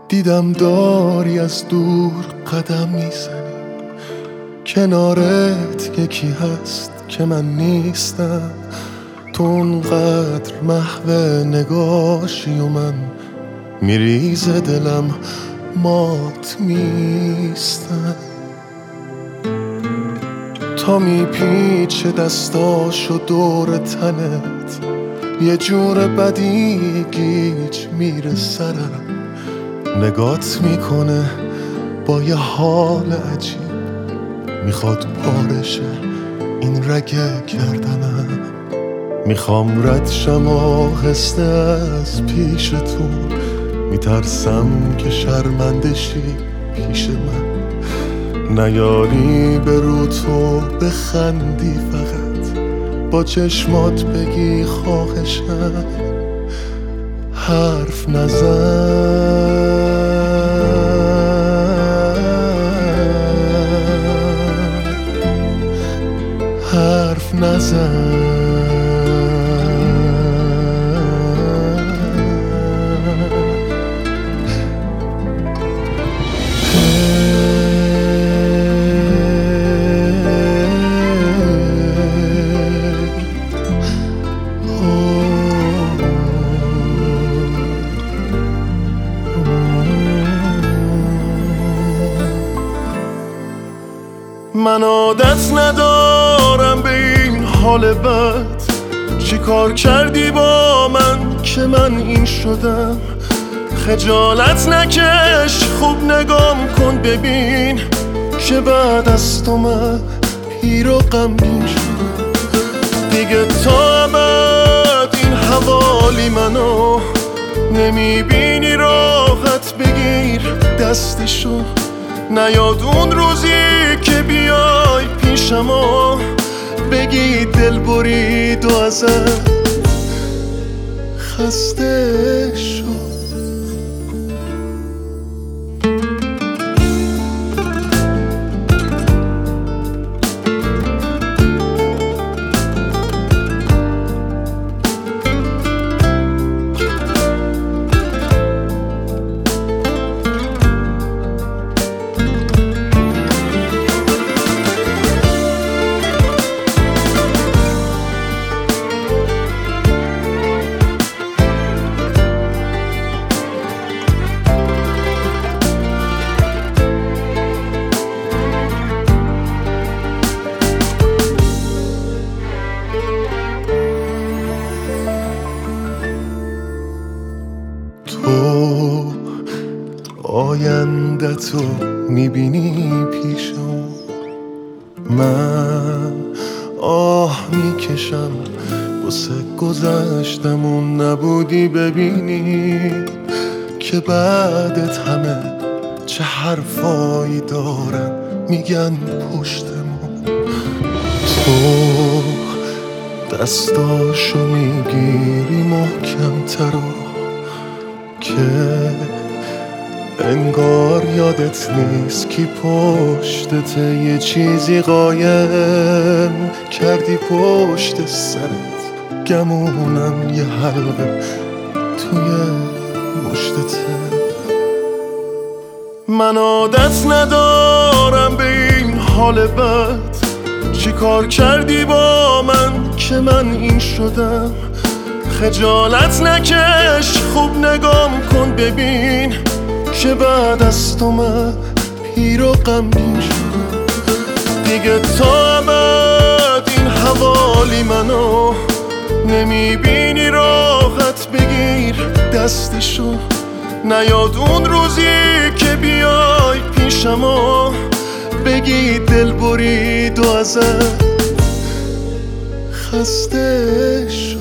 دیدم داری از دور قدم میزنی، کنارت یکی هست که من نیستم. تو اونقدر محو نگاشی و من میریز دلم مات میستم. تا میپیچه دستاشو دور تنت، یه جور بدی گیج میره سرم. نگات میکنه با یه حال عجیب، میخواد پارشه این رگ گردنم. میخوام رد شم آهسته از پیشتون، میترسم که شرمنده شی پیش من. نیاری به رو تو بخندی، فقط با چشمات بگی خواهشم حرف نزن. حرف نزن. من عادت ندارم به این حال بد، چی کار کردی با من که من این شدم؟ خجالت نکش، خوب نگام کن ببین که بعد از تو من پیر و غمگین شدم. دیگه تا ابد این حوالی منو نمیبینی، راحت بگیر دستشو. نیاد اون روزی که بیای پیشم و بگی دل برید و ازت خسته شد. آینده تو میبینی پیشم، من آه میکشم واسه گذشتمون. نبودی ببینی که بعدت همه چه حرفایی دارن میگن پشتمون. تو دستاشو میگیری محکم ترا که انگار یادت نیست کی پشتته. یه چیزی قایم کردی پشت سرت، گمونم یه حلقه توی مشتته. من عادت ندارم به این حال بد، چی کار کردی با من که من این شدم؟ خجالت نکش، خوب نگام کن ببین که بعد از تو من پیر و غمگین شدم. دیگه تا ابد این حوالی منو نمیبینی، راحت بگیر دستشو. نیاد اون روزی که بیای پیشم و بگی دل برید و ازت خسته شد.